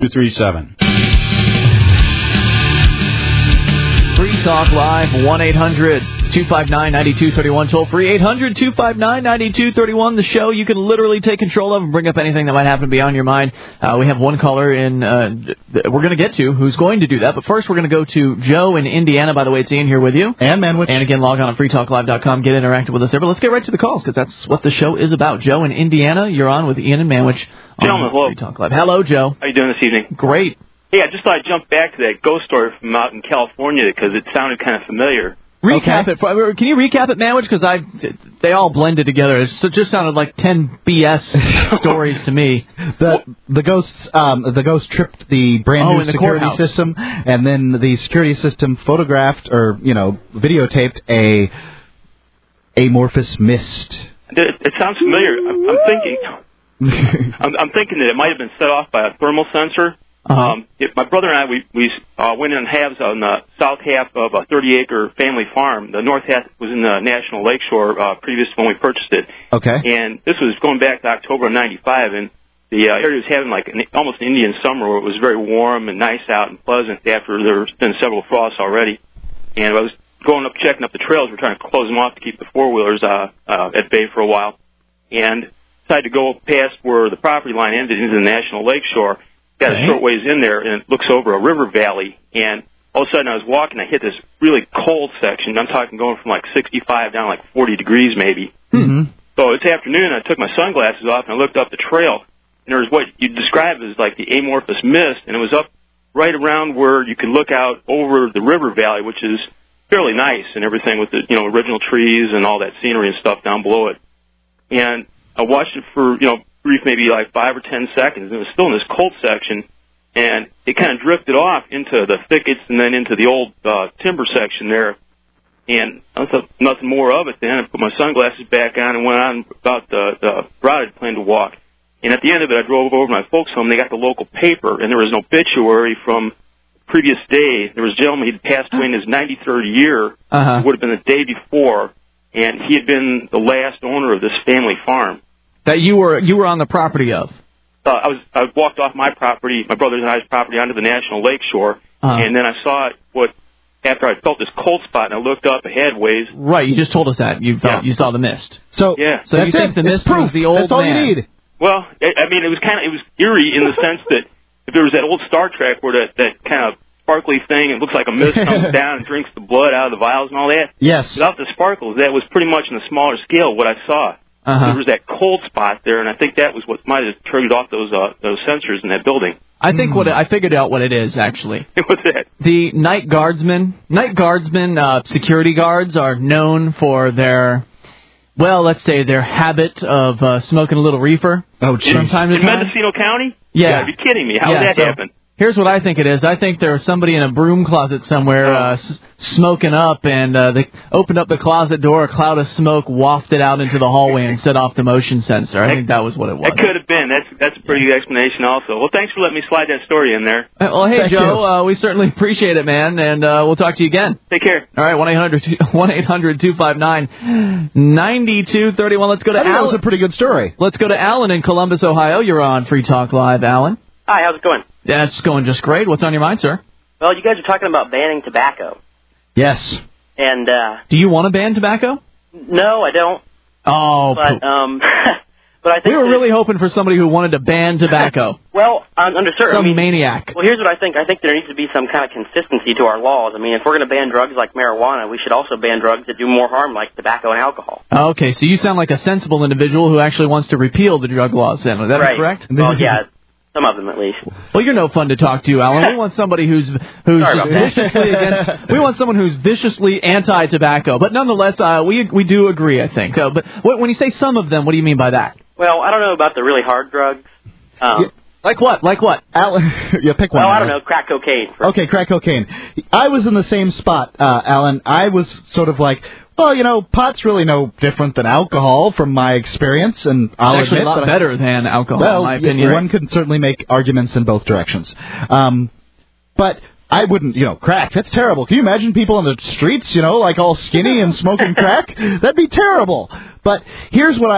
237. Free Talk Live, 1-800-259-9231. Toll free, 800-259-9231. The show you can literally take control of and bring up anything that might happen beyond your mind. We have one caller in we're going to get to who's going to do that. But first, we're going to go to Joe in Indiana. By the way, it's Ian here with you. And Manwich. And again, log on at freetalklive.com. Get interactive with us there. But let's get right to the calls because that's what the show is about. Joe in Indiana, you're on with Ian and Manwich on Free Talk Live. Hello, Joe. How you doing this evening? Great. Hey, I just thought I'd jump back to that ghost story from out in California because it sounded kind of familiar. Recap it. Can you recap it, Manwich? Because they all blended together. It just sounded like 10 BS stories to me. The ghost tripped the brand new security system, and then the security system photographed or videotaped a amorphous mist. It sounds familiar. I'm thinking. I'm thinking that it might have been set off by a thermal sensor. My brother and I, we went in halves on the south half of a 30-acre family farm. The north half was in the National Lakeshore previous to when we purchased it. Okay. And this was going back to October of '95, and the area was having like almost an Indian summer where it was very warm and nice out and pleasant after there's been several frosts already. And I was going up, checking up the trails. We're trying to close them off to keep the four-wheelers at bay for a while. And decided to go past where the property line ended into the National Lakeshore. Got a short ways in there, and it looks over a river valley. And all of a sudden, I was walking. I hit this really cold section. I'm talking going from like 65 down to like 40 degrees maybe. Mm-hmm. So it's afternoon. I took my sunglasses off and I looked up the trail. And there was what you described as like the amorphous mist, and it was up right around where you could look out over the river valley, which is fairly nice and everything with the original trees and all that scenery and stuff down below it. And I watched it for brief, maybe like 5 or 10 seconds, and it was still in this cold section, and it kind of drifted off into the thickets and then into the old timber section there, and I thought nothing more of it then. I put my sunglasses back on and went on about the route I'd planned to walk. And at the end of it, I drove over to my folks' home. They got the local paper, and there was an obituary from the previous day. There was a gentleman, he'd passed away in his 93rd year. It would have been the day before, and he had been the last owner of this family farm. That you were on the property of? I walked off my property, my brother's and I's property, onto the National Lakeshore, and then I saw it after I felt this cold spot, and I looked up ahead ways. Right, you just told us that. You saw the mist. So you think the mist was the old man? That's all you need. Well, I mean, it was eerie in the sense that if there was that old Star Trek where that kind of sparkly thing, it looks like a mist comes down and drinks the blood out of the vials and all that. Yes. Without the sparkles, that was pretty much on a smaller scale what I saw. There was that cold spot there, and I think that was what might have triggered off those sensors in that building. I think I figured out what it is, actually. What's that? The night guardsmen, security guards are known for their, let's say their habit of smoking a little reefer. Oh, geez. From time to time. In Mendocino County? Yeah. You gotta be kidding me. How would that happen? Here's what I think it is. I think there was somebody in a broom closet somewhere smoking up, and they opened up the closet door, a cloud of smoke wafted out into the hallway and set off the motion sensor. I think that was what it was. That could have been. That's a pretty good explanation also. Well, thanks for letting me slide that story in there. Well, hey, Joe, we certainly appreciate it, man, and we'll talk to you again. Take care. All right, 1-800-259-9231. Let's go to Alan. That was a pretty good story. Let's go to Alan in Columbus, Ohio. You're on Free Talk Live, Alan. Hi, how's it going? Yeah, it's going just great. What's on your mind, sir? Well, you guys are talking about banning tobacco. Yes. And do you want to ban tobacco? No, I don't. Oh, but but I think we were really hoping for somebody who wanted to ban tobacco. Well, under certain maniac. Well, here's what I think. I think there needs to be some kind of consistency to our laws. I mean, if we're going to ban drugs like marijuana, we should also ban drugs that do more harm, like tobacco and alcohol. Okay, so you sound like a sensible individual who actually wants to repeal the drug laws. Then, is that correct? Well, yeah. Some of them, at least. Well, you're no fun to talk to, Alan. We want somebody who's viciously against. We want someone who's viciously anti-tobacco. But nonetheless, we do agree, I think. But when you say some of them, what do you mean by that? Well, I don't know about the really hard drugs. Like what? Like what? Alan, pick one. Well, I don't know. Crack cocaine. Okay, crack cocaine. I was in the same spot, Alan. I was sort of like, well, pot's really no different than alcohol from my experience, and I'll actually admit a lot better than alcohol, in my opinion. One could certainly make arguments in both directions. But I wouldn't, crack. That's terrible. Can you imagine people on the streets, like all skinny and smoking crack? That'd be terrible. But here's what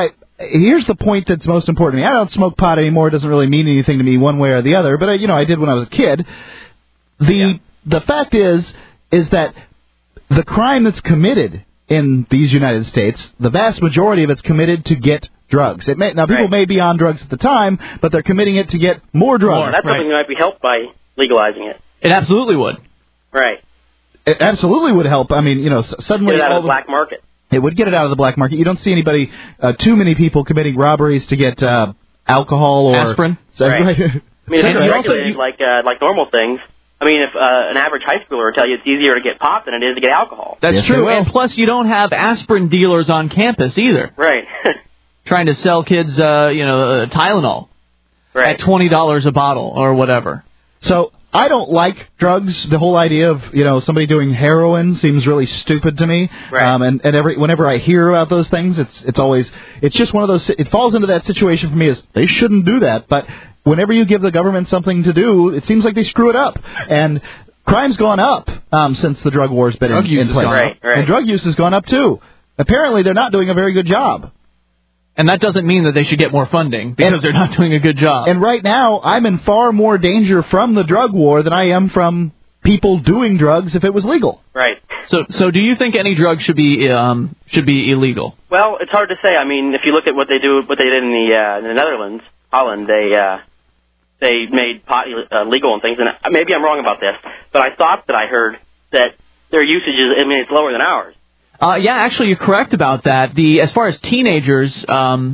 here's the point that's most important to me. I don't smoke pot anymore. It doesn't really mean anything to me one way or the other. But, I did when I was a kid. The fact is that the crime that's committed in these United States, the vast majority of it's committed to get drugs. People may be on drugs at the time, but they're committing it to get more drugs. That's something that might be helped by legalizing it. It absolutely would. Right. It absolutely would help. I mean, suddenly... Get it out of the black market. It would get it out of the black market. You don't see anybody, too many people committing robberies to get alcohol or... aspirin. Right. I mean, if it's regulated like normal things, I mean, if an average high schooler would tell you it's easier to get pot than it is to get alcohol. That's true, and plus you don't have aspirin dealers on campus either. Right. Trying to sell kids, Tylenol at $20 a bottle or whatever. So I don't like drugs. The whole idea of somebody doing heroin seems really stupid to me. Right. Whenever I hear about those things, it's just one of those. It falls into that situation for me as they shouldn't do that, but. Whenever you give the government something to do, it seems like they screw it up. And crime's gone up since the drug war's been in place. Right. And drug use has gone up, too. Apparently, they're not doing a very good job. And that doesn't mean that they should get more funding, because they're not doing a good job. And right now, I'm in far more danger from the drug war than I am from people doing drugs if it was legal. Right. So do you think any drug should be illegal? Well, it's hard to say. I mean, if you look at what they did in the Netherlands, Holland, they made pot legal and things, and maybe I'm wrong about this, but I thought that I heard that their usage is, it's lower than ours. Yeah, actually, you're correct about that. As far as teenagers,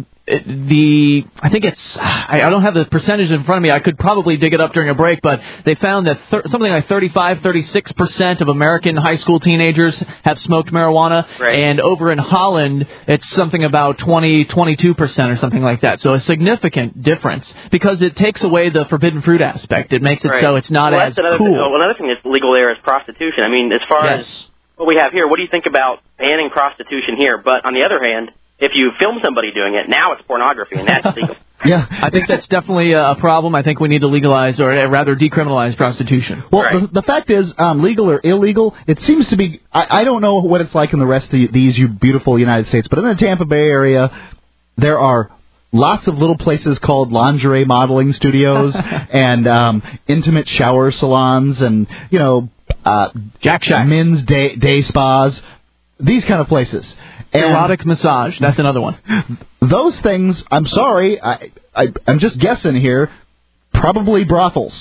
I think it's, I don't have the percentage in front of me. I could probably dig it up during a break, but they found that something like 36% of American high school teenagers have smoked marijuana. Right. And over in Holland, it's something about 22% or something like that. So a significant difference, because it takes away the forbidden fruit aspect. It makes it so it's not as cool. Another thing that's legal there is prostitution. I mean, as far as what we have here, what do you think about banning prostitution here? But on the other hand, if you film somebody doing it, now it's pornography, and that's legal. Yeah, I think that's definitely a problem. I think we need to legalize, or rather decriminalize, prostitution. Well, the fact is, legal or illegal, it seems to be, I don't know what it's like in the rest of these beautiful United States, but in the Tampa Bay area, there are lots of little places called lingerie modeling studios and intimate shower salons and, Jack Shacks, men's day spas, these kind of places. Erotic massage, that's another one. Those things, I'm sorry, I'm just guessing here, probably brothels.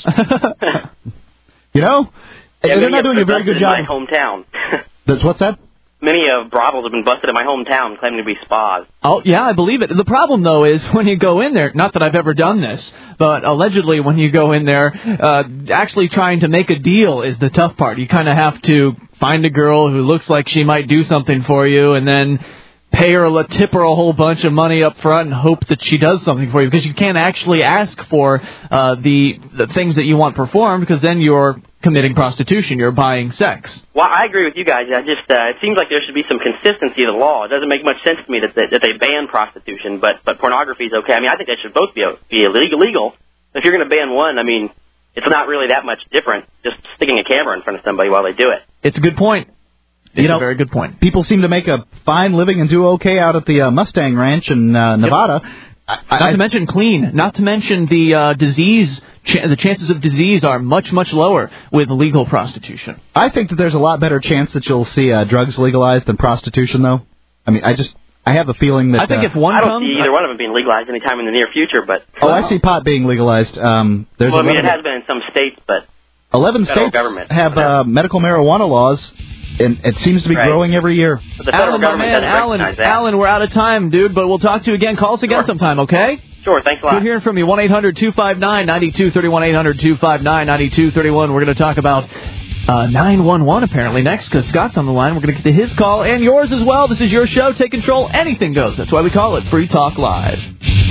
They're not doing a very good job. In my hometown. What's that? Many brothels have been busted in my hometown claiming to be spas. Oh, yeah, I believe it. The problem, though, is when you go in there, not that I've ever done this, but allegedly when you go in there, actually trying to make a deal is the tough part. You kind of have to find a girl who looks like she might do something for you and then tip her a whole bunch of money up front and hope that she does something for you, because you can't actually ask for the things that you want performed, because then you're committing prostitution. You're buying sex. Well, I agree with you guys. It seems like there should be some consistency to the law. It doesn't make much sense to me that they ban prostitution, but pornography is okay. I mean, I think they should both be illegal. If you're going to ban one, I mean, it's not really that much different just sticking a camera in front of somebody while they do it. It's a good point. It's a very good point. People seem to make a fine living and do okay out at the Mustang Ranch in Nevada. Yep. Not to mention clean. Not to mention the disease. The chances of disease are much, much lower with legal prostitution. I think that there's a lot better chance that you'll see drugs legalized than prostitution, though. I mean, I have a feeling that... I think if one I don't see either one of them being legalized anytime in the near future, but... I see pot being legalized. It has been in some states, but... 11 states have medical marijuana laws, and it seems to be growing every year. But the federal government doesn't recognize that. Alan, we're out of time, dude, but we'll talk to you again. Call us again sometime, okay? Sure, thanks a lot. Good hearing from you. 1-800-259-9231, 1-800-259-9231. We're going to talk about 911 apparently next, because Scott's on the line. We're going to get to his call and yours as well. This is your show. Take control. Anything goes. That's why we call it Free Talk Live.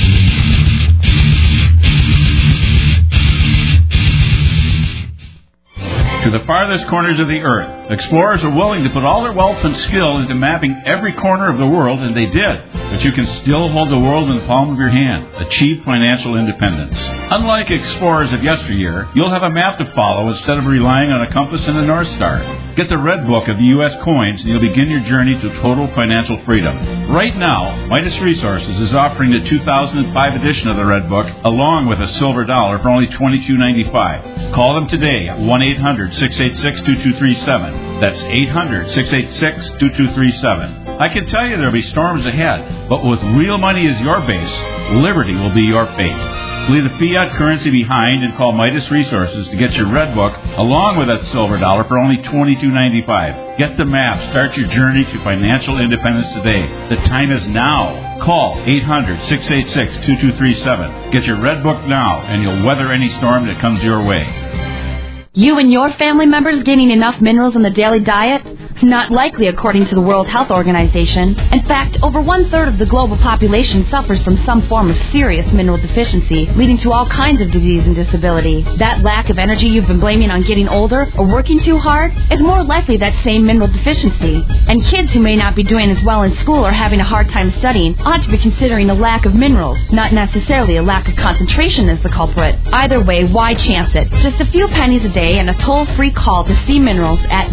To the farthest corners of the earth, explorers are willing to put all their wealth and skill into mapping every corner of the world, and they did. but you can still hold the world in the palm of your hand. Achieve financial independence. Unlike explorers of yesteryear, you'll have a map to follow instead of relying on a compass and a North Star. Get the Red Book of the U.S. coins, and you'll begin your journey to total financial freedom. Right now, Midas Resources is offering the 2005 edition of the Red Book, along with a silver dollar for only $22.95. Call them today at 1-800-686-2237. That's 800-686-2237. I can tell you there'll be storms ahead, but with real money as your base, liberty will be your fate. Leave the fiat currency behind and call Midas Resources to get your Red Book along with that silver dollar for only $22.95. Get the map. Start your journey to financial independence today. The time is now. Call 800-686-2237. Get your Red Book now, and you'll weather any storm that comes your way. You and your family members getting enough minerals in the daily diet? Not likely, according to the World Health Organization. In fact, over 1/3 of the global population suffers from some form of serious mineral deficiency, leading to all kinds of disease and disability. That lack of energy you've been blaming on getting older or working too hard is more likely that same mineral deficiency. And kids who may not be doing as well in school or having a hard time studying ought to be considering a lack of minerals, not necessarily a lack of concentration as the culprit. Either way, why chance it? Just a few pennies a day and a toll-free call to Sea Minerals at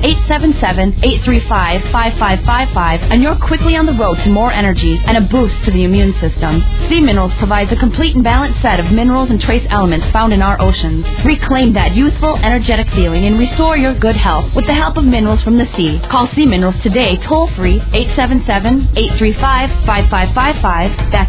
877-835-5555, and you're quickly on the road to more energy and a boost to the immune system. Sea Minerals provides a complete and balanced set of minerals and trace elements found in our oceans. Reclaim that youthful, energetic feeling and restore your good health with the help of minerals from the sea. Call Sea Minerals today, toll-free, 877-835-5555. That's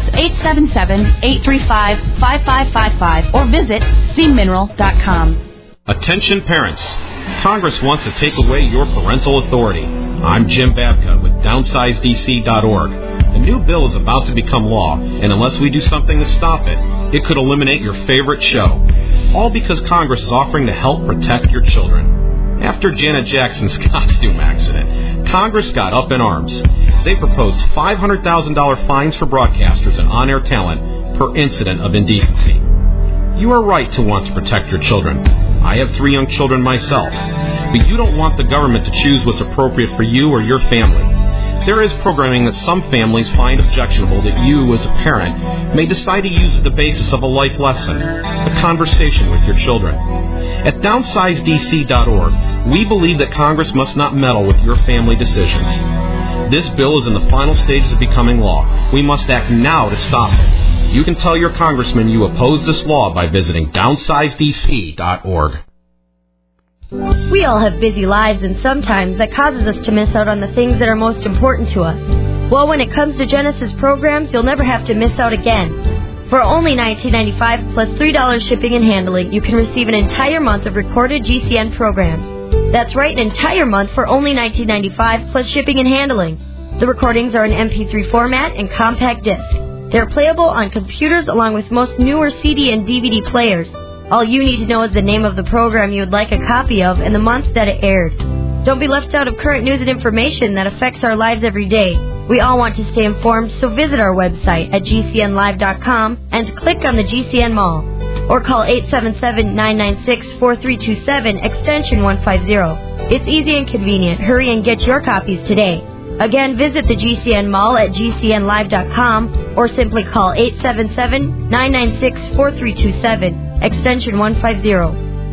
877-835-5555, or visit seamineral.com. Attention parents. Congress wants to take away your parental authority. I'm Jim Babka with DownsizeDC.org. A new bill is about to become law, and unless we do something to stop it, it could eliminate your favorite show. All because Congress is offering to help protect your children. After Janet Jackson's costume accident, Congress got up in arms. They proposed $500,000 fines for broadcasters and on-air talent per incident of indecency. You are right to want to protect your children. I have 3 young children myself, but you don't want the government to choose what's appropriate for you or your family. There is programming that some families find objectionable that you, as a parent, may decide to use as the basis of a life lesson, a conversation with your children. At DownsizeDC.org, we believe that Congress must not meddle with your family decisions. This bill is in the final stages of becoming law. We must act now to stop it. You can tell your congressman you oppose this law by visiting DownsizeDC.org. We all have busy lives, and sometimes that causes us to miss out on the things that are most important to us. Well, when it comes to Genesis programs, you'll never have to miss out again. For only $19.95 plus $3 shipping and handling, you can receive an entire month of recorded GCN programs. That's right, an entire month for only $19.95 plus shipping and handling. The recordings are in MP3 format and compact disc. They're playable on computers along with most newer CD and DVD players. All you need to know is the name of the program you would like a copy of and the month that it aired. Don't be left out of current news and information that affects our lives every day. We all want to stay informed, so visit our website at gcnlive.com and click on the GCN Mall. Or call 877-996-4327, extension 150. It's easy and convenient. Hurry and get your copies today. Again, visit the GCN Mall at gcnlive.com or simply call 877-996-4327, extension 150.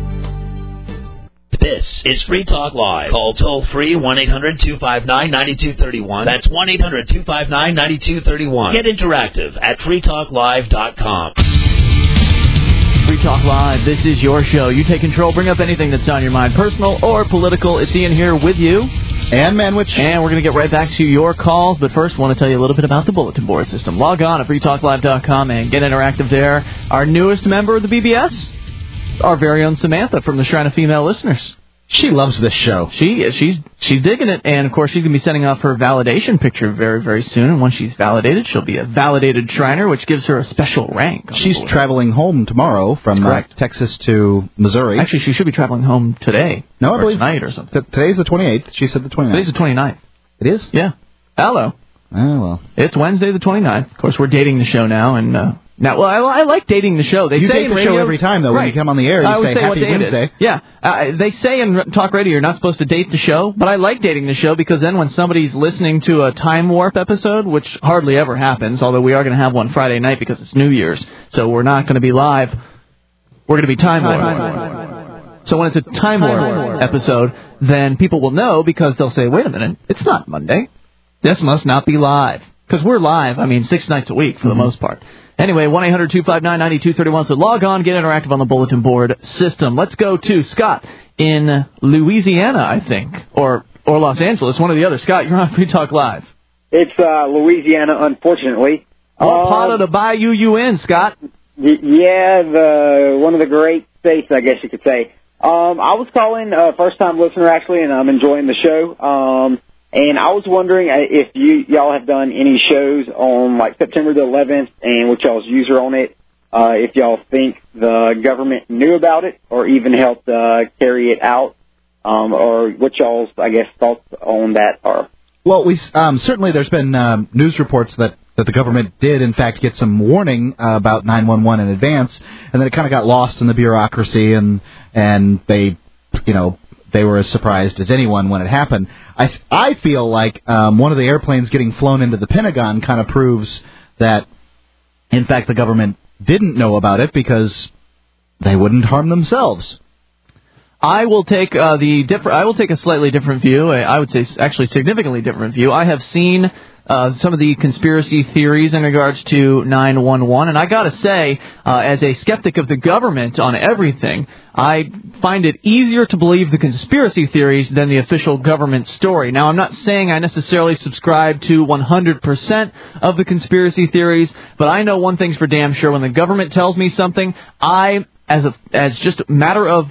This is Free Talk Live. Call toll-free 1-800-259-9231. That's 1-800-259-9231. Get interactive at freetalklive.com. Free Talk Live, this is your show. You take control, bring up anything that's on your mind, personal or political. It's Ian here with you. And Manwich. And we're going to get right back to your calls, but first I want to tell you a little bit about the bulletin board system. Log on at freetalklive.com and get interactive there. Our newest member of the BBS, our very own Samantha from the Shrine of Female Listeners. She loves this show. She's digging it, and of course she's going to be sending off her validation picture very, very soon, and once she's validated, she'll be a validated Shriner, which gives her a special rank. She's traveling home tomorrow from Texas to Missouri. Actually, she should be traveling home today. No, I believe tonight or something. Today's the 28th. She said the 29th. Today's the 29th. It is? Yeah. Hello. Oh, well. It's Wednesday the 29th. Of course, we're dating the show now, and Now, well, I like dating the show. They you say date the radio, show every time, though. Right. When you come on the air, you say Happy Wednesday. Yeah. They say in talk radio you're not supposed to date the show, but I like dating the show because then when somebody's listening to a Time Warp episode, which hardly ever happens, although we are going to have one Friday night because it's New Year's, so we're not going to be live. We're going to be Time Warp. So when it's a Time Warp episode, then people will know because they'll say, wait a minute, it's not Monday. This must not be live. Because we're live, 6 nights a week for the most part. Anyway, 1-800-259-9231. So log on, get interactive on the bulletin board system. Let's go to Scott in Louisiana, I think, or Los Angeles, one or the other. Scott, you're on Free Talk Live. It's Louisiana, unfortunately. What part of the bayou you in, Scott? Yeah, one of the great states, I guess you could say. I was calling, first-time listener, actually, and I'm enjoying the show. And I was wondering if y'all have done any shows on, like, September the 11th and what y'all's user on it, if y'all think the government knew about it or even helped carry it out, or what y'all's, I guess, thoughts on that are. Well, we certainly there's been news reports that the government did, in fact, get some warning about 911 in advance, and then it kind of got lost in the bureaucracy, and they, they were as surprised as anyone when it happened. I feel like one of the airplanes getting flown into the Pentagon kind of proves that, in fact, the government didn't know about it because they wouldn't harm themselves. I will take I will take a slightly different view. I would say actually significantly different view. I have seen some of the conspiracy theories in regards to 911, and I got to say, as a skeptic of the government on everything, I find it easier to believe the conspiracy theories than the official government story. Now, I'm not saying I necessarily subscribe to 100% of the conspiracy theories, but I know one thing's for damn sure: when the government tells me something, as just a matter of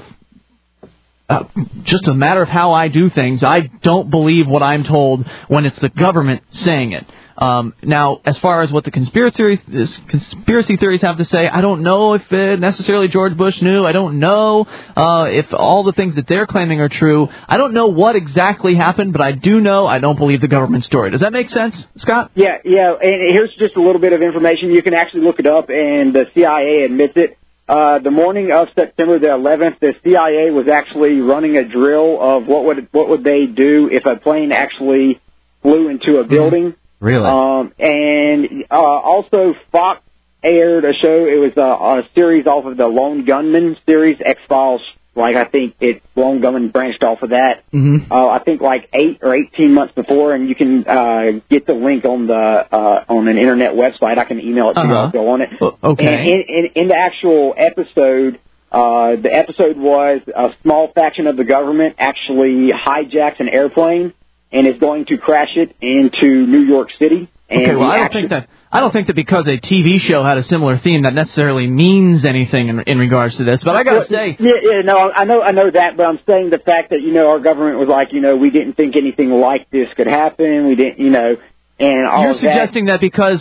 how I do things, I don't believe what I'm told when it's the government saying it. Now, as far as what the conspiracy theories have to say, I don't know if necessarily George Bush knew. I don't know if all the things that they're claiming are true. I don't know what exactly happened, but I do know I don't believe the government story. Does that make sense, Scott? Yeah. And here's just a little bit of information. You can actually look it up, and the CIA admits it. The morning of September the 11th, the CIA was actually running a drill of what would they do if a plane actually flew into a building. Really? And also Fox aired a show. It was a series off of the Lone Gunman series, X-Files. Like, I think Lone Gunman branched off of that. Mm-hmm. I think like 8 or 18 months before, and you can get the link on an internet website. I can email it to you. I'll go on it. Okay. And in the actual episode, the episode was a small faction of the government actually hijacks an airplane and is going to crash it into New York City. And okay, well, I don't think that because a TV show had a similar theme that necessarily means anything in regards to this. But I got to say, no, I know that, but I'm saying the fact that our government was like, we didn't think anything like this could happen. We didn't, and all. You're suggesting that because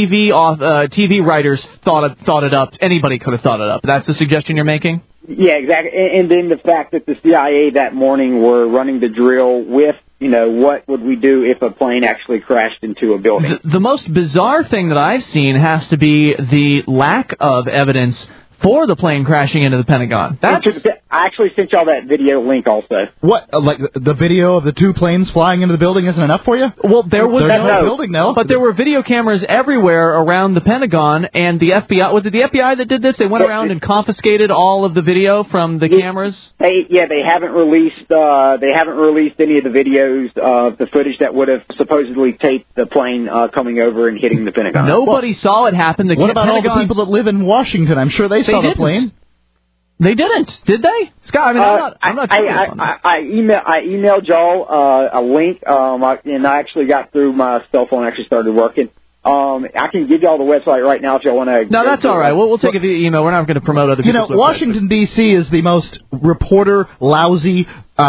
TV writers thought it up, anybody could have thought it up. That's the suggestion you're making? Yeah, exactly. And then the fact that the CIA that morning were running the drill with, what would we do if a plane actually crashed into a building? The most bizarre thing that I've seen has to be the lack of evidence for the plane crashing into the Pentagon. I actually sent y'all that video link also. What, like the video of the 2 planes flying into the building isn't enough for you? Well, there was no building, no. But there were video cameras everywhere around the Pentagon, and the FBI, was it the FBI that did this? They went around and confiscated all of the video from the cameras? They haven't released any of the videos of the footage that would have supposedly taped the plane coming over and hitting the Pentagon. Nobody saw it happen. What about all the people that live in Washington? I'm sure they saw the plane. They didn't, did they? Scott, I'm not sure. I emailed y'all a link, and I actually got through my cell phone. Actually started working. I can give y'all the website right now if y'all want to. No, that's all right. We'll take it via email. We're not going to promote other people's websites. Washington D.C. is the most reporter lousy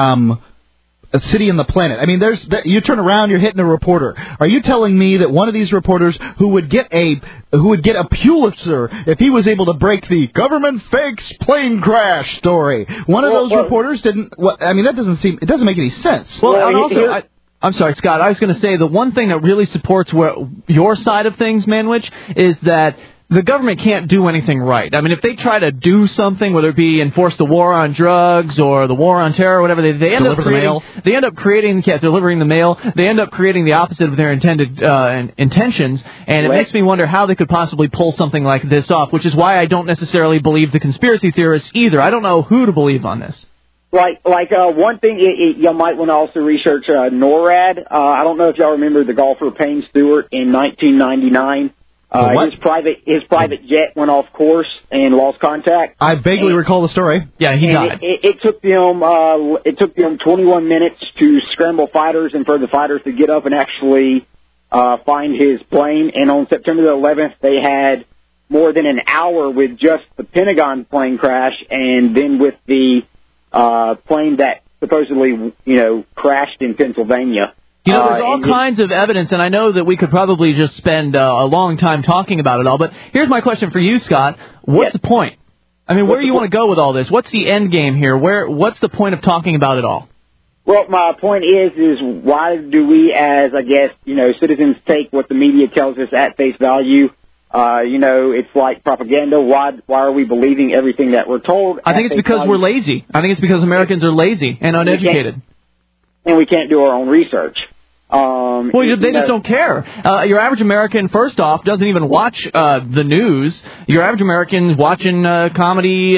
city on the planet. I mean, you turn around, you're hitting a reporter. Are you telling me that one of these reporters who would get a Pulitzer if he was able to break the government fakes plane crash story? One of those reporters didn't. That doesn't make any sense. Well, and also, I'm sorry, Scott. I was going to say the one thing that really supports your side of things, Manwich, is that the government can't do anything right. I mean, if they try to do something, whether it be enforce the war on drugs or the war on terror or whatever, they end up creating delivering the mail. They end up creating the opposite of their intended intentions, and it makes me wonder how they could possibly pull something like this off, which is why I don't necessarily believe the conspiracy theorists either. I don't know who to believe on this. One thing y'all might want to also research NORAD. I don't know if y'all remember the golfer Payne Stewart in 1999. His private jet went off course and lost contact. I vaguely recall the story. Yeah, he died. It took them 21 minutes to scramble fighters and for the fighters to get up and actually find his plane. And on September the 11th, they had more than an hour with just the Pentagon plane crash, and then with the plane that supposedly crashed in Pennsylvania. There's all kinds of evidence, and I know that we could probably just spend a long time talking about it all, but here's my question for you, Scott. What's the point? I mean, where do you want to go with all this? What's the end game here? What's the point of talking about it all? Well, my point is why do we, as, I guess, citizens take what the media tells us at face value? It's like propaganda. Why are we believing everything that we're told? I think it's because we're lazy. I think it's because Americans are lazy and uneducated. And we can't do our own research. They just don't care. Your average American, first off, doesn't even watch the news. Your average American watching comedy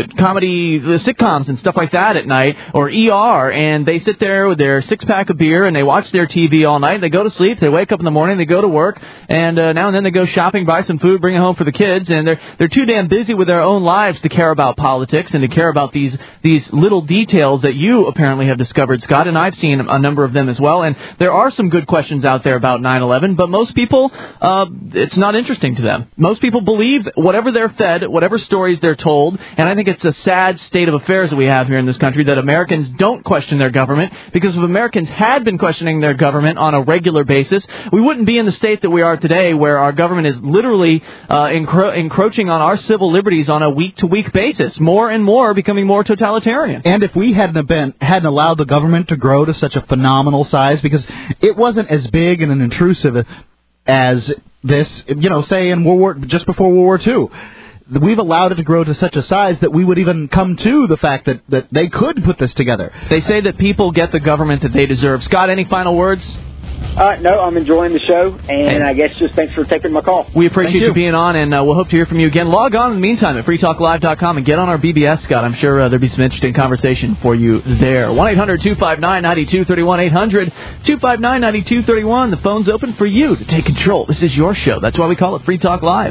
sitcoms and stuff like that at night, or ER, and they sit there with their six-pack of beer and they watch their TV all night. They go to sleep. They wake up in the morning. They go to work, and now and then they go shopping, buy some food, bring it home for the kids, and they're too damn busy with their own lives to care about politics and to care about these little details that you apparently have discovered, Scott, and I've seen a number of them as well. And there are some good questions out there about 9/11, but most people, it's not interesting to them. Most people believe whatever they're fed, whatever stories they're told, and I think it's a sad state of affairs that we have here in this country that Americans don't question their government, because if Americans had been questioning their government on a regular basis, we wouldn't be in the state that we are today, where our government is literally encroaching on our civil liberties on a week-to-week basis, more and more becoming more totalitarian. And if we hadn't allowed the government to grow to such a phenomenal size, because it wasn't as big and intrusive as this, say in just before World War II. We've allowed it to grow to such a size that we would even come to the fact that they could put this together. They say that people get the government that they deserve. Scott, any final words? No, I'm enjoying the show, and I guess just thanks for taking my call. We appreciate you being on, and we'll hope to hear from you again. Log on in the meantime at freetalklive.com and get on our BBS, Scott. I'm sure there'll be some interesting conversation for you there. 1-800-259-9231, 800-259-9231. The phone's open for you to take control. This is your show. That's why we call it Free Talk Live.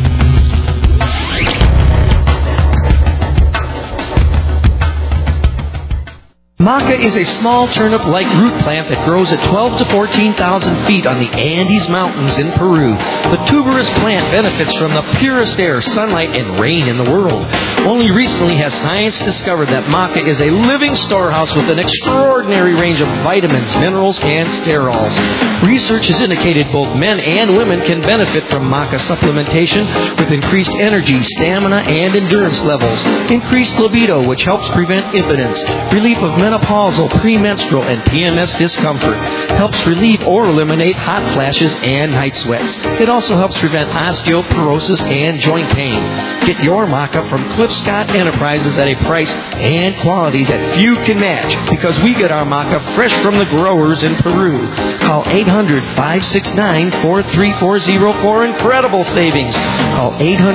Maca is a small turnip-like root plant that grows at 12 to 14,000 feet on the Andes Mountains in Peru. The tuberous plant benefits from the purest air, sunlight, and rain in the world. Only recently has science discovered that maca is a living storehouse with an extraordinary range of vitamins, minerals, and sterols. Research has indicated both men and women can benefit from maca supplementation with increased energy, stamina, and endurance levels, increased libido, which helps prevent impotence, relief of menopausal, premenstrual, and PMS discomfort, helps relieve or eliminate hot flashes and night sweats. It also helps prevent osteoporosis and joint pain. Get your maca from Cliff Scott Enterprises at a price and quality that few can match, because we get our maca fresh from the growers in Peru. Call 800-569-4340 for incredible savings. Call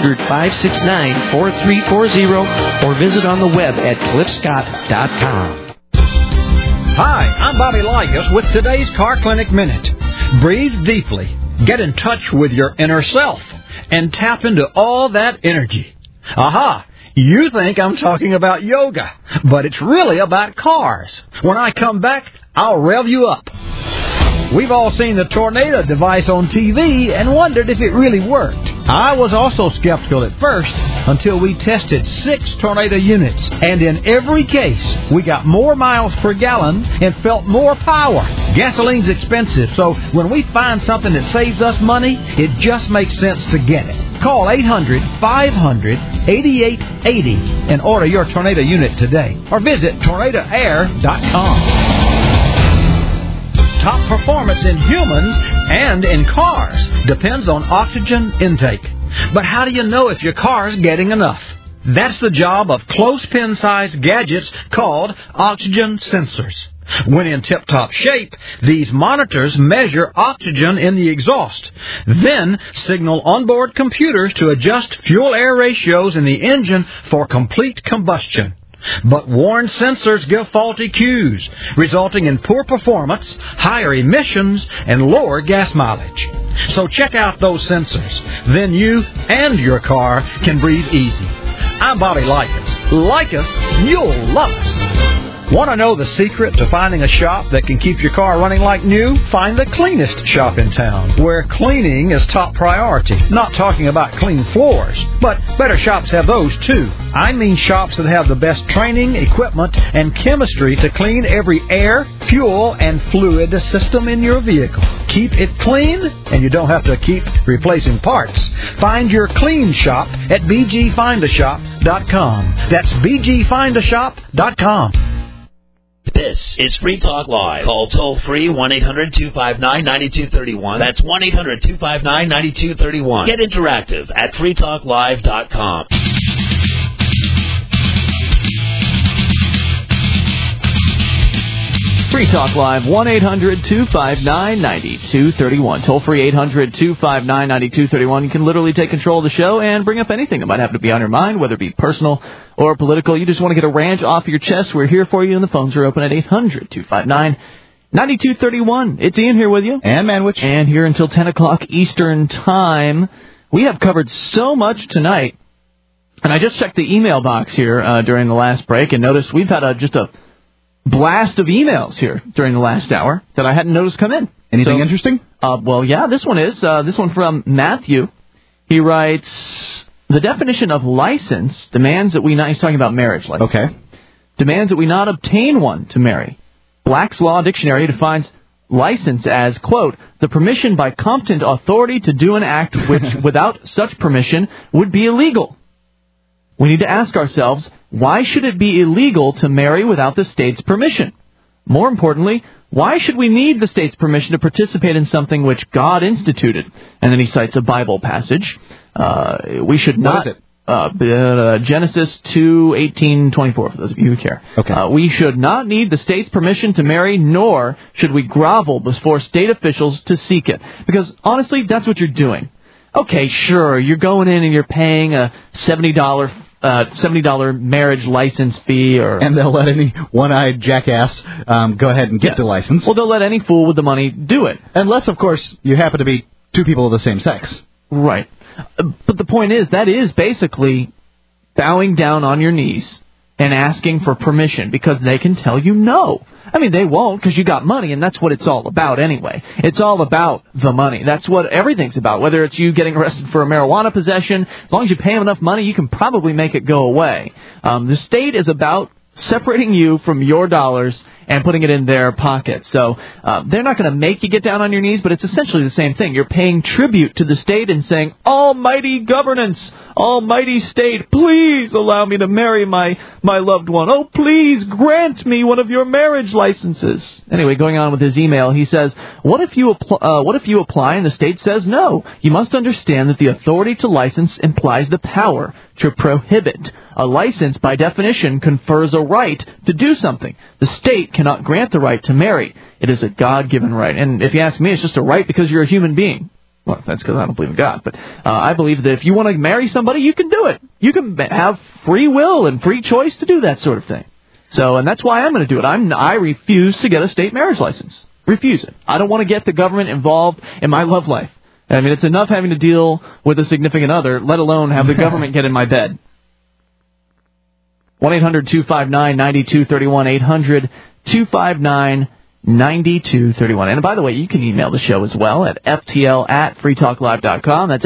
800-569-4340 or visit on the web at cliffscott.com. Hi, I'm Bobby Ligas with today's Car Clinic Minute. Breathe deeply, get in touch with your inner self, and tap into all that energy. Aha! You think I'm talking about yoga, but it's really about cars. When I come back, I'll rev you up. We've all seen the Tornado device on TV and wondered if it really worked. I was also skeptical at first until we tested 6 Tornado units, and in every case, we got more miles per gallon and felt more power. Gasoline's expensive, so when we find something that saves us money, it just makes sense to get it. Call 800-500-8880 and order your Tornado unit today, or visit tornadoair.com. Top performance in humans and in cars depends on oxygen intake. But how do you know if your car's getting enough? That's the job of close-pin-sized gadgets called oxygen sensors. When in tip-top shape, these monitors measure oxygen in the exhaust, then signal onboard computers to adjust fuel-air ratios in the engine for complete combustion. But worn sensors give faulty cues, resulting in poor performance, higher emissions, and lower gas mileage. So check out those sensors. Then you and your car can breathe easy. I'm Bobby Likas. Like us, you'll love us. Want to know the secret to finding a shop that can keep your car running like new? Find the cleanest shop in town, where cleaning is top priority. Not talking about clean floors, but better shops have those too. I mean shops that have the best training, equipment, and chemistry to clean every air, fuel, and fluid system in your vehicle. Keep it clean, and you don't have to keep replacing parts. Find your clean shop at bgfindashop.com. That's bgfindashop.com. This is Free Talk Live. Call toll-free 1-800-259-9231. That's 1-800-259-9231. Get interactive at freetalklive.com. Free Talk Live, 1-800-259-9231. Toll-free 800-259-9231. You can literally take control of the show and bring up anything that might happen to be on your mind, whether it be personal or political. You just want to get a rant off your chest. We're here for you, and the phones are open at 800-259-9231. It's Ian here with you. And Manwich. And here until 10 o'clock Eastern Time. We have covered so much tonight. And I just checked the email box here during the last break and noticed we've had just a blast of emails here during the last hour that I hadn't noticed come in. Anything interesting? Well, yeah, this one is. This one from Matthew. He writes, the definition of license demands that we not... He's talking about marriage license. Okay. Demands that we not obtain one to marry. Black's Law Dictionary defines license as, quote, the permission by competent authority to do an act which, without such permission, would be illegal. We need to ask ourselves, why should it be illegal to marry without the state's permission? More importantly, why should we need the state's permission to participate in something which God instituted? And then he cites a Bible passage. We should not... What is it? Genesis 2:18-24, for those of you who care. Okay. We should not need the state's permission to marry, nor should we grovel before state officials to seek it. Because, honestly, that's what you're doing. Okay, sure, you're going in and you're paying a $70 marriage license fee, and they'll let any one-eyed jackass go ahead and get the license. Well, they'll let any fool with the money do it. Unless, of course, you happen to be two people of the same sex. Right. But the point is, that is basically bowing down on your knees and asking for permission because they can tell you no. I mean, they won't because you got money, and that's what it's all about anyway. It's all about the money. That's what everything's about, whether it's you getting arrested for a marijuana possession. As long as you pay them enough money, you can probably make it go away. The state is about separating you from your dollars and putting it in their pocket. So they're not going to make you get down on your knees, but it's essentially the same thing. You're paying tribute to the state and saying, almighty governance, almighty state, please allow me to marry my loved one. Oh, please grant me one of your marriage licenses. Anyway, going on with his email, he says, what if you apply and the state says no? You must understand that the authority to license implies the power to prohibit. A license, by definition, confers a right to do something. The state cannot grant the right to marry. It is a God-given right. And if you ask me, it's just a right because you're a human being. Well, that's because I don't believe in God. But I believe that if you want to marry somebody, you can do it. You can have free will and free choice to do that sort of thing. So, and that's why I'm going to do it. I refuse to get a state marriage license. Refuse it. I don't want to get the government involved in my love life. I mean, it's enough having to deal with a significant other, let alone have the government get in my bed. 1-800-259-9231, 800-259-9231. And by the way, you can email the show as well at ftl@freetalklive.com. That's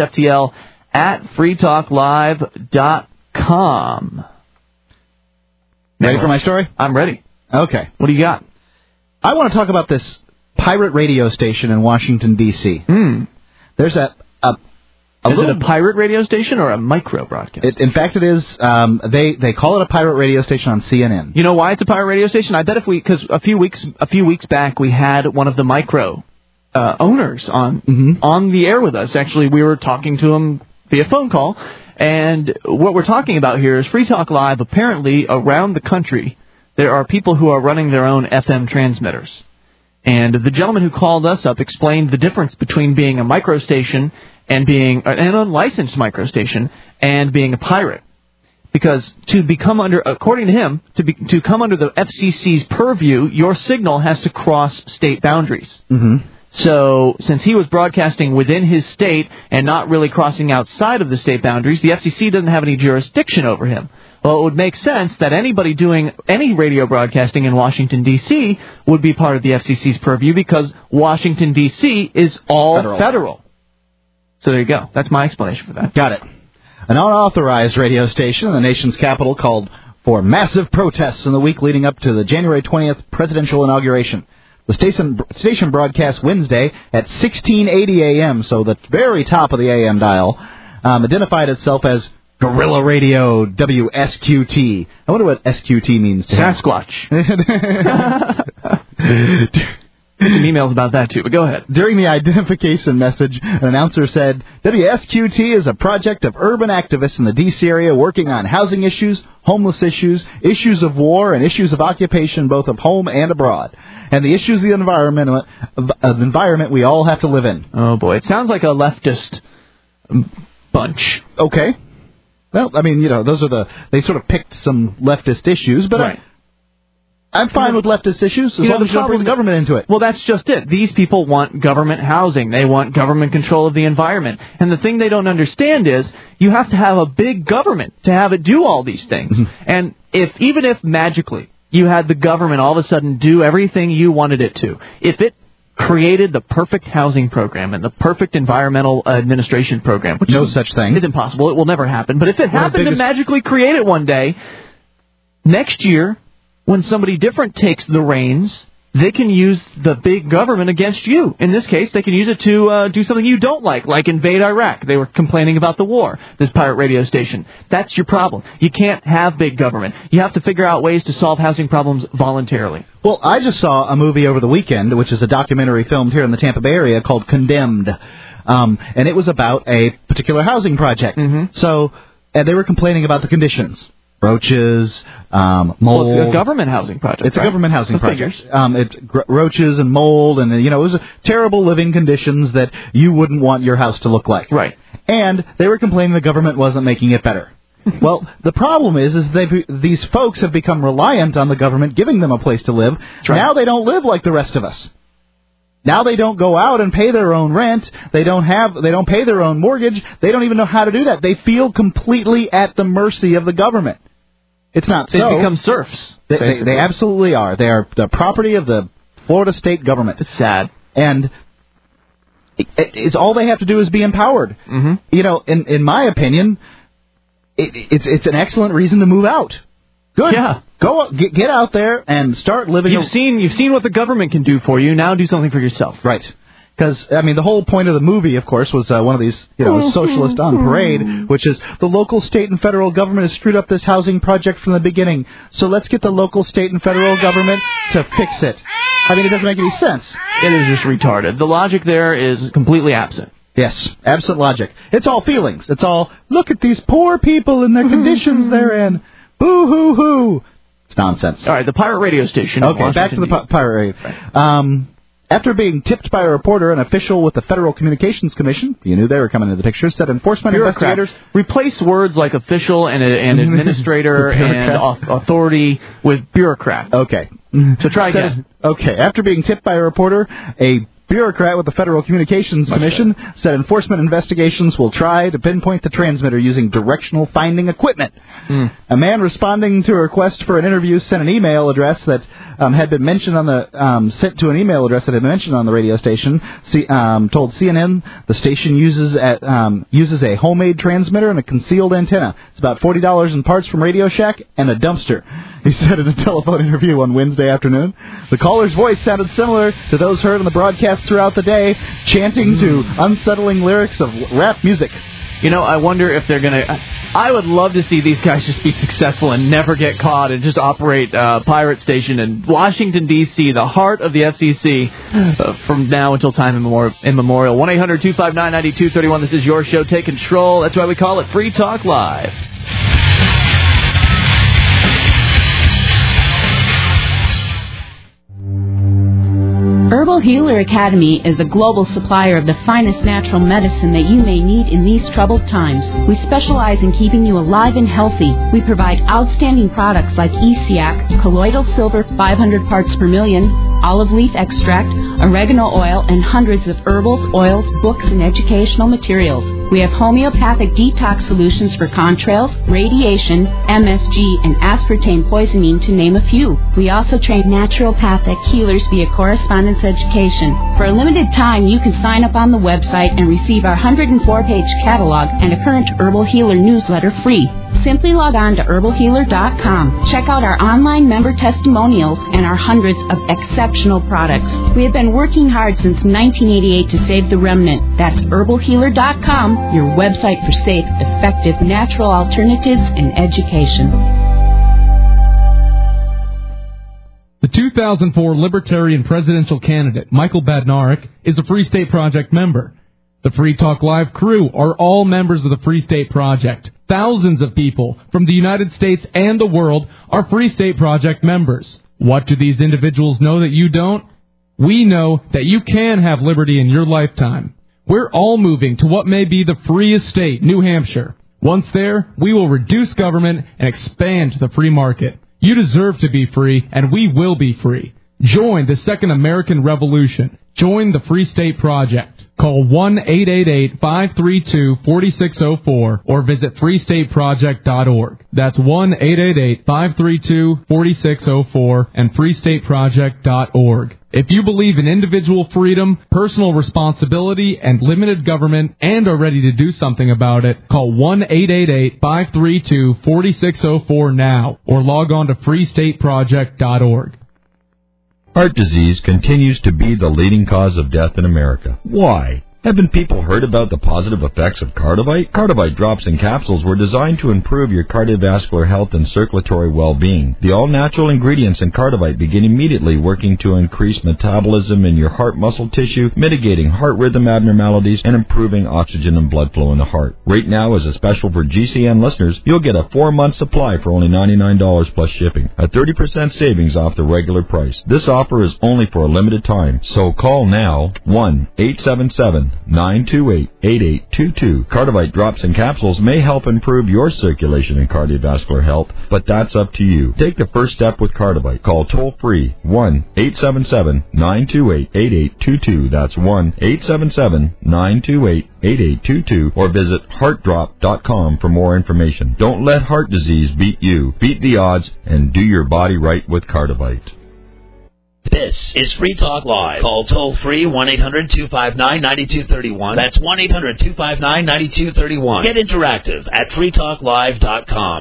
ftl@freetalklive.com. Ready for my story? I'm ready. Okay. What do you got? I want to talk about this pirate radio station in Washington, D.C. There's is it a pirate radio station or a micro broadcast? In fact, it is. They call it a pirate radio station on CNN. You know why it's a pirate radio station? I bet because a few weeks back we had one of the micro owners on the air with us. Actually, we were talking to him via phone call. And what we're talking about here is Free Talk Live. Apparently, around the country, there are people who are running their own FM transmitters. And the gentleman who called us up explained the difference between being a microstation and being an unlicensed microstation and being a pirate. Because to become under, according to him, to come under the FCC's purview, your signal has to cross state boundaries. Mm-hmm. So, since he was broadcasting within his state and not really crossing outside of the state boundaries, the FCC doesn't have any jurisdiction over him. Well, it would make sense that anybody doing any radio broadcasting in Washington, D.C. would be part of the FCC's purview because Washington, D.C. is all federal. So there you go. That's my explanation for that. Got it. An unauthorized radio station in the nation's capital called for massive protests in the week leading up to the January 20th presidential inauguration. The station broadcast Wednesday at 1680 a.m., so the very top of the a.m. dial, identified itself as Guerrilla Radio WSQT. I wonder what SQT means. Sasquatch. Get some emails about that, too, but go ahead. During the identification message, an announcer said, WSQT is a project of urban activists in the D.C. area working on housing issues, homeless issues, issues of war, and issues of occupation both of home and abroad. And the issues of the environment we all have to live in. Oh, boy. It sounds like a leftist bunch. Okay. Well, I mean, those are they sort of picked some leftist issues, but right. I'm fine with leftist issues as long as you don't bring the government into it. Well, that's just it. These people want government housing. They want government control of the environment. And the thing they don't understand is you have to have a big government to have it do all these things. Mm-hmm. And even if magically you had the government all of a sudden do everything you wanted it to, if it created the perfect housing program and the perfect environmental administration program, which such thing is impossible, it will never happen. But if it happened to magically create it one day, next year, when somebody different takes the reins, they can use the big government against you. In this case, they can use it to do something you don't like invade Iraq. They were complaining about the war, this pirate radio station. That's your problem. You can't have big government. You have to figure out ways to solve housing problems voluntarily. Well, I just saw a movie over the weekend, which is a documentary filmed here in the Tampa Bay area called Condemned. And it was about a particular housing project. Mm-hmm. So, and they were complaining about the conditions. Roaches, mold. Well, it's a government housing project. It's a government housing project. Roaches and mold, and it was terrible living conditions that you wouldn't want your house to look like. Right. And they were complaining the government wasn't making it better. Well, the problem is these folks have become reliant on the government giving them a place to live. Right. Now they don't live like the rest of us. Now they don't go out and pay their own rent. They don't pay their own mortgage. They don't even know how to do that. They feel completely at the mercy of the government. It's not so. They become serfs. They absolutely are. They are the property of the Florida state government. It's sad. And it's all they have to do is be empowered. Mm-hmm. In my opinion, it's an excellent reason to move out. Good. Yeah. Go get out there and start living. You've seen what the government can do for you. Now do something for yourself. Right. Because, the whole point of the movie, of course, was one of these, socialists on parade, which is the local, state, and federal government has screwed up this housing project from the beginning. So let's get the local, state, and federal government to fix it. It doesn't make any sense. It is just retarded. The logic there is completely absent. Yes, absent logic. It's all feelings. It's all, look at these poor people and the conditions they're in. Boo-hoo-hoo. It's nonsense. All right, the pirate radio station. Okay, back to the pirate radio. Right. After being tipped by a reporter, an official with the Federal Communications Commission, you knew they were coming into the picture, said enforcement investigators... Replace words like official and administrator and authority with bureaucrat. Okay. So try again. Okay, after being tipped by a reporter, a bureaucrat with the Federal Communications Commission said enforcement investigations will try to pinpoint the transmitter using directional finding equipment. A man responding to a request for an interview sent an email address that had been mentioned on the sent to an email address that had been mentioned on the radio station. Told CNN the station uses a homemade transmitter and a concealed antenna. It's about $40 in parts from Radio Shack and a dumpster. He said in a telephone interview on Wednesday afternoon. The caller's voice sounded similar to those heard on the broadcast throughout the day, chanting to unsettling lyrics of rap music. I wonder if they're going to... I would love to see these guys just be successful and never get caught and just operate Pirate Station in Washington, D.C., the heart of the FCC, from now until time immemorial. 1-800-259-9231. This is your show. Take control. That's why we call it Free Talk Live. Herbal Healer Academy is a global supplier of the finest natural medicine that you may need in these troubled times. We specialize in keeping you alive and healthy. We provide outstanding products like ESEAC, colloidal silver 500 parts per million, olive leaf extract, oregano oil, and hundreds of herbals, oils, books, and educational materials. We have homeopathic detox solutions for contrails, radiation, MSG, and aspartame poisoning, to name a few. We also train naturopathic healers via correspondence education. For a limited time, you can sign up on the website and receive our 104-page catalog and a current Herbal Healer newsletter free. Simply log on to herbalhealer.com. Check out our online member testimonials and our hundreds of exceptional products. We have been working hard since 1988 to save the remnant. That's herbalhealer.com, your website for safe, effective, natural alternatives in education. The 2004 Libertarian presidential candidate, Michael Badnarik, is a Free State Project member. The Free Talk Live crew are all members of the Free State Project. Thousands of people from the United States and the world are Free State Project members. What do these individuals know that you don't? We know that you can have liberty in your lifetime. We're all moving to what may be the freest state, New Hampshire. Once there, we will reduce government and expand the free market. You deserve to be free, and we will be free. Join the Second American Revolution. Join the Free State Project. Call 1-888-532-4604 or visit freestateproject.org. That's 1-888-532-4604 and freestateproject.org. If you believe in individual freedom, personal responsibility, and limited government and are ready to do something about it, call 1-888-532-4604 now or log on to freestateproject.org. Heart disease continues to be the leading cause of death in America. Why? Haven't people heard about the positive effects of Cardivite? Cardivite drops and capsules were designed to improve your cardiovascular health and circulatory well-being. The all-natural ingredients in Cardivite begin immediately working to increase metabolism in your heart muscle tissue, mitigating heart rhythm abnormalities, and improving oxygen and blood flow in the heart. Right now, as a special for GCN listeners, you'll get a 4-month supply for only $99 plus shipping, a 30% savings off the regular price. This offer is only for a limited time, so call now, 1-877-928-8822. Cardivite drops and capsules may help improve your circulation and cardiovascular health, but that's up to you. Take the first step with Cardivite. Call toll-free 1-877-928-8822. That's 1-877-928-8822 or visit heartdrop.com for more information. Don't let heart disease beat you. Beat the odds and do your body right with Cardivite. This is Free Talk Live. Call toll-free 1-800-259-9231. That's 1-800-259-9231. Get interactive at freetalklive.com.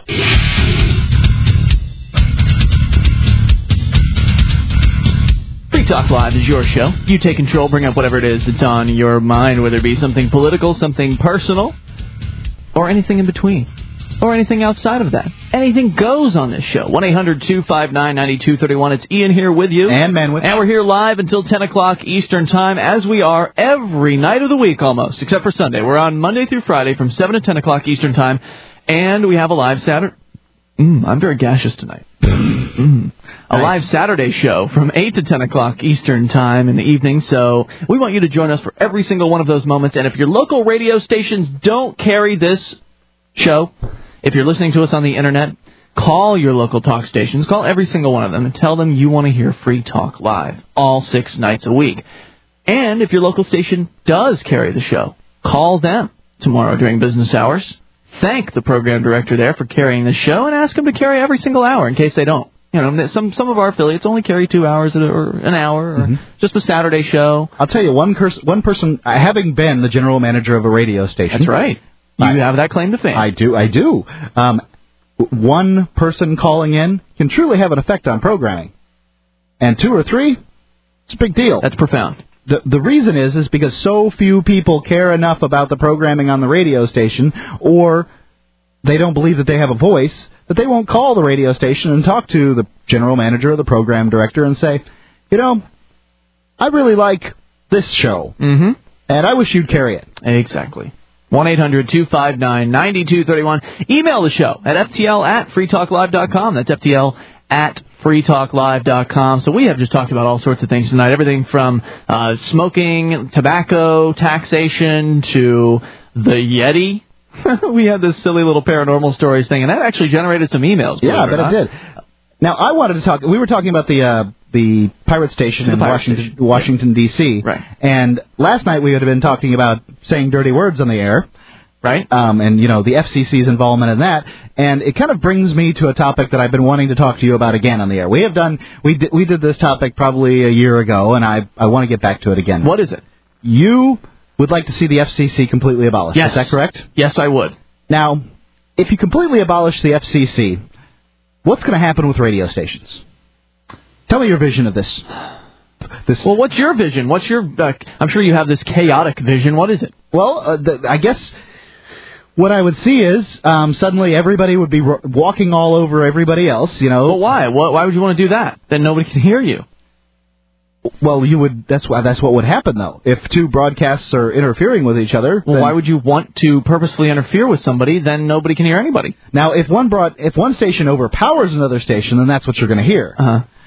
Free Talk Live is your show. You take control, bring up whatever it is that's on your mind, whether it be something political, something personal, or anything in between. Or anything outside of that. Anything goes on this show. 1-800-259-9231. It's Ian here with you. And Manwith. And we're here live until 10 o'clock Eastern Time, as we are every night of the week almost, except for Sunday. We're on Monday through Friday from 7 to 10 o'clock Eastern Time. And we have a live Saturday... I'm very gaseous tonight. A live Saturday show from 8 to 10 o'clock Eastern Time in the evening. So we want you to join us for every single one of those moments. And if your local radio stations don't carry this show... If you're listening to us on the Internet, call your local talk stations. Call every single one of them and tell them you want to hear Free Talk Live all 6 nights a week. And if your local station does carry the show, call them tomorrow during business hours. Thank the program director there for carrying the show and ask them to carry every single hour in case they don't. You know, some of our affiliates only carry 2 hours or an hour or just a Saturday show. I'll tell you, one person, having been the general manager of a radio station. That's right. You have that claim to fame. I do. One person calling in can truly have an effect on programming. And 2 or 3, it's a big deal. That's profound. the reason is because so few people care enough about the programming on the radio station, or they don't believe that they have a voice, that they won't call the radio station and talk to the general manager or the program director and say, I really like this show, and I wish you'd carry it. Exactly. 1-800-259-9231. Email the show at ftl@freetalklive.com. That's ftl@freetalklive.com. So we have just talked about all sorts of things tonight, everything from smoking, tobacco, taxation, to the Yeti. We had this silly little paranormal stories thing, and that actually generated some emails. Yeah, I bet it did. Now, I wanted to talk. We were talking about the pirate station in Washington, D.C. Right. And last night we would have been talking about saying dirty words on the air. Right. And, the FCC's involvement in that. And it kind of brings me to a topic that I've been wanting to talk to you about again on the air. We did this topic probably a year ago, and I want to get back to it again. What is it? You would like to see the FCC completely abolished. Yes. Is that correct? Yes, I would. Now, if you completely abolish the FCC, what's going to happen with radio stations? Tell me your vision of this. Well, what's your vision? What's your? I'm sure you have this chaotic vision. What is it? Well, I guess what I would see is suddenly everybody would be walking all over everybody else. But why? Why would you want to do that? Then nobody can hear you. Well, you would. That's what would happen, though. If two broadcasts are interfering with each other. Well, why would you want to purposefully interfere with somebody? Then nobody can hear anybody. Now, if one station overpowers another station, then that's what you're going to hear.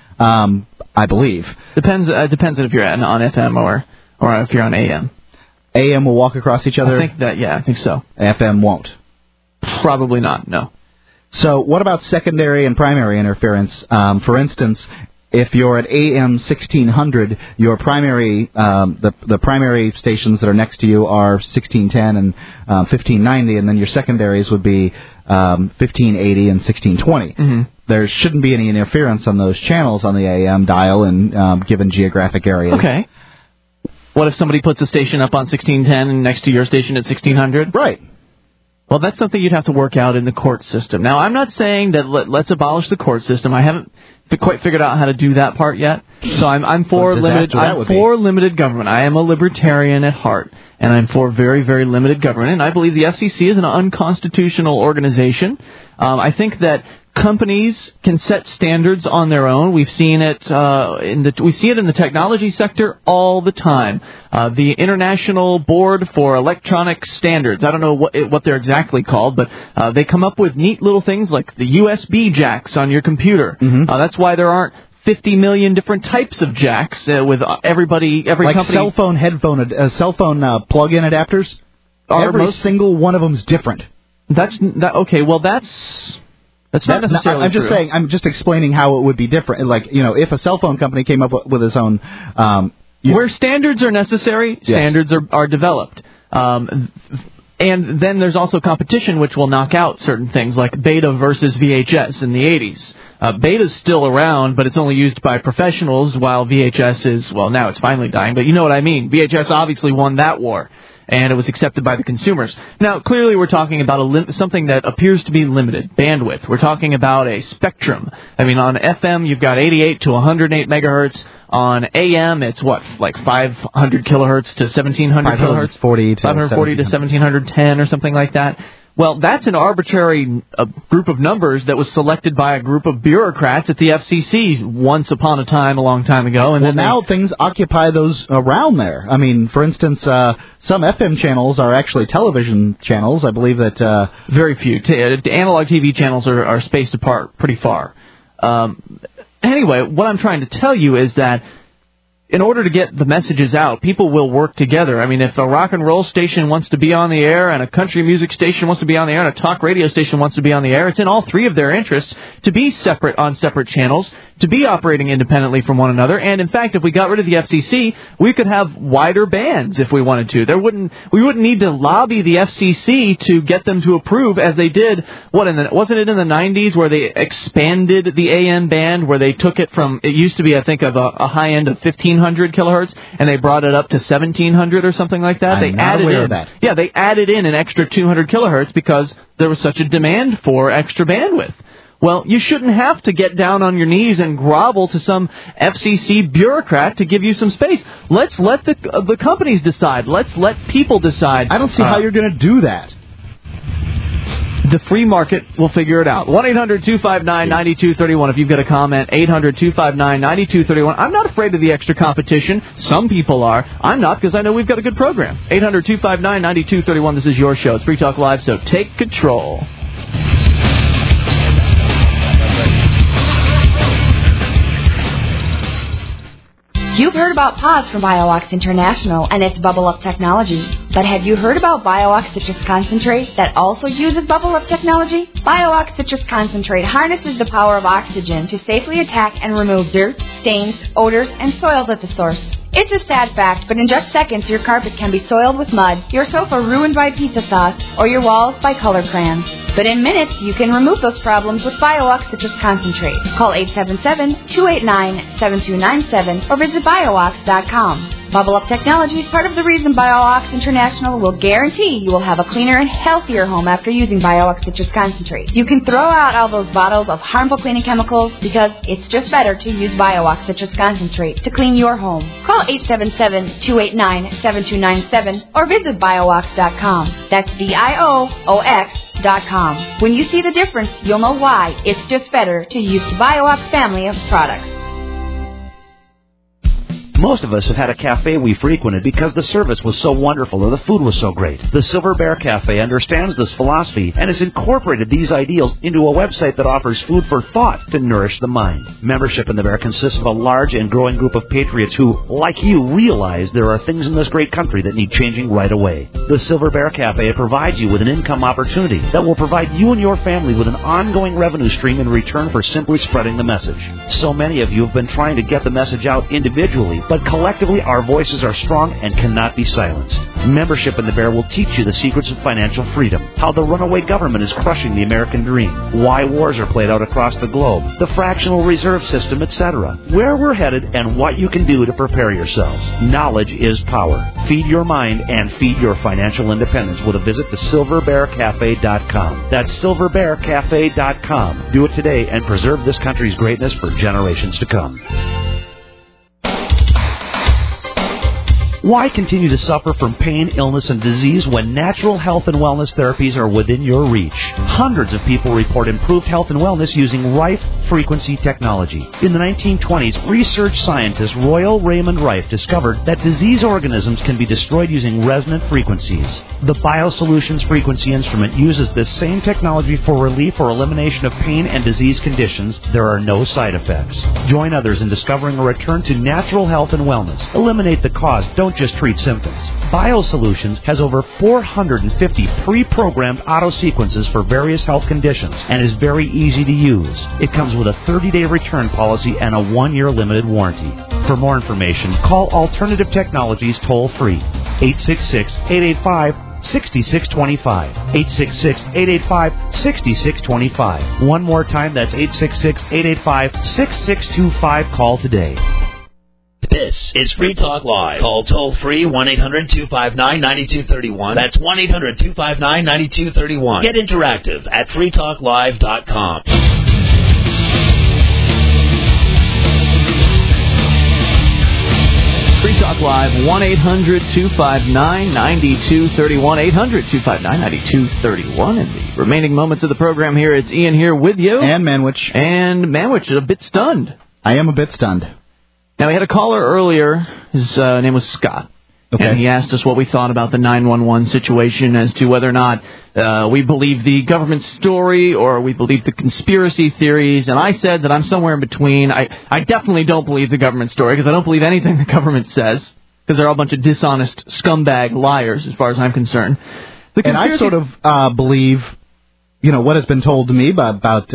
I believe. Depends if you're on FM or if you're on AM. AM will walk across each other? I think so. FM won't? Probably not, no. So what about secondary and primary interference? For instance, if you're at AM 1600, your primary, the primary stations that are next to you are 1610 and 1590, and then your secondaries would be 1580 and 1620. Mm-hmm. There shouldn't be any interference on those channels on the AM dial in given geographic areas. Okay. What if somebody puts a station up on 1610 and next to your station at 1600? Right. Well, that's something you'd have to work out in the court system. Now, I'm not saying that let's abolish the court system. I haven't quite figured out how to do that part yet. So I'm for limited. I'm for limited government. I am a libertarian at heart, and I'm for very, very limited government. And I believe the FCC is an unconstitutional organization. I think that companies can set standards on their own. We've seen it we see it in the technology sector all the time. The International Board for Electronic Standards. I don't know what they're exactly called, but they come up with neat little things like the USB jacks on your computer. Mm-hmm. That's why there aren't 50 million different types of jacks with every company. Like cell phone plug-in adapters. Every single one of them is different. Okay. Well, that's not necessarily I'm just true. saying. I'm just explaining how it would be different. Like, if a cell phone company came up with its own, where standards are necessary, standards are developed. And then there's also competition, which will knock out certain things, like Beta versus VHS in the 80s. Beta's still around, but it's only used by professionals, while VHS is, well, now it's finally dying, but you know what I mean. VHS obviously won that war, and it was accepted by the consumers. Now, clearly we're talking about something that appears to be limited, bandwidth. We're talking about a spectrum. I mean, on FM, you've got 88 to 108 megahertz. On AM, it's like 500 kilohertz to 1700 kilohertz? 540 to 1710 or something like that. Well, that's an arbitrary group of numbers that was selected by a group of bureaucrats at the FCC once upon a time, a long time ago. And now things occupy those around there. I mean, for instance, some FM channels are actually television channels. I believe that very few. Analog TV channels are spaced apart pretty far. Anyway, what I'm trying to tell you is that in order to get the messages out, people will work together. I mean, if a rock and roll station wants to be on the air and a country music station wants to be on the air and a talk radio station wants to be on the air, it's in all three of their interests to be separate on separate channels, to be operating independently from one another. And, in fact, if we got rid of the FCC, we could have wider bands if we wanted to. We wouldn't need to lobby the FCC to get them to approve, as they did, wasn't it in the 90s where they expanded the AM band, where they took it from, it used to be, I think, of a high end of 1500 kilohertz, and they brought it up to 1700 or something like that? I'm not aware of that. Yeah, they added in an extra 200 kilohertz because there was such a demand for extra bandwidth. Well, you shouldn't have to get down on your knees and grovel to some FCC bureaucrat to give you some space. Let's let the companies decide. Let's let people decide. I don't see how you're going to do that. The free market will figure it out. 1-800-259-9231 if you've got a comment. 800-259-9231. I'm not afraid of the extra competition. Some people are. I'm not, because I know we've got a good program. 800-259-9231. This is your show. It's Free Talk Live, so take control. You've heard about PAWS from BioOx International and its Bubble Up technology. But have you heard about BioOx Citrus Concentrate that also uses Bubble Up technology? BioOx Citrus Concentrate harnesses the power of oxygen to safely attack and remove dirt, stains, odors, and soils at the source. It's a sad fact, but in just seconds your carpet can be soiled with mud, your sofa ruined by pizza sauce, or your walls by color crayons. But in minutes, you can remove those problems with BioOx Citrus Concentrate. Call 877-289-7297 or visit BioOx.com. Bubble Up Technology is part of the reason BioOx International will guarantee you will have a cleaner and healthier home after using BioOx Citrus Concentrate. You can throw out all those bottles of harmful cleaning chemicals because it's just better to use BioOx Citrus Concentrate to clean your home. Call 877-289-7297 or visit BioOx.com. That's BIOOX.com. When you see the difference, you'll know why it's just better to use the BioOx family of products. Most of us have had a cafe we frequented because the service was so wonderful or the food was so great. The Silver Bear Cafe understands this philosophy and has incorporated these ideals into a website that offers food for thought to nourish the mind. Membership in the Bear consists of a large and growing group of patriots who, like you, realize there are things in this great country that need changing right away. The Silver Bear Cafe provides you with an income opportunity that will provide you and your family with an ongoing revenue stream in return for simply spreading the message. So many of you have been trying to get the message out individually, but collectively, our voices are strong and cannot be silenced. Membership in the Bear will teach you the secrets of financial freedom, how the runaway government is crushing the American dream, why wars are played out across the globe, the fractional reserve system, etc., where we're headed, and what you can do to prepare yourselves. Knowledge is power. Feed your mind and feed your financial independence with a visit to SilverBearCafe.com. That's SilverBearCafe.com. Do it today and preserve this country's greatness for generations to come. Why continue to suffer from pain, illness, and disease when natural health and wellness therapies are within your reach? Hundreds of people report improved health and wellness using Rife frequency technology. In the 1920s, research scientist Royal Raymond Rife discovered that disease organisms can be destroyed using resonant frequencies. The BioSolutions frequency instrument uses this same technology for relief or elimination of pain and disease conditions. There are no side effects. Join others in discovering a return to natural health and wellness. Eliminate the cause. Don't just treat symptoms. BioSolutions has over 450 pre-programmed auto sequences for various health conditions and is very easy to use. It comes with a 30-day return policy and a 1-year limited warranty. For more information, call Alternative Technologies toll-free, 866-885-6625. 866-885-6625. One more time, that's 866-885-6625. Call today. This is Free Talk Live. Call toll-free 1-800-259-9231. That's 1-800-259-9231. Get interactive at freetalklive.com. Free Talk Live, 1-800-259-9231. 800-259-9231. In the remaining moments of the program here, it's Ian here with you. And Manwich. And Manwich is a bit stunned. I am a bit stunned. Now, we had a caller earlier. His name was Scott. Okay. And he asked us what we thought about the 911 situation as to whether or not we believe the government story or we believe the conspiracy theories. And I said that I'm somewhere in between. I definitely don't believe the government story because I don't believe anything the government says because they're all a bunch of dishonest scumbag liars as far as I'm concerned. And I sort of believe, what has been told to me about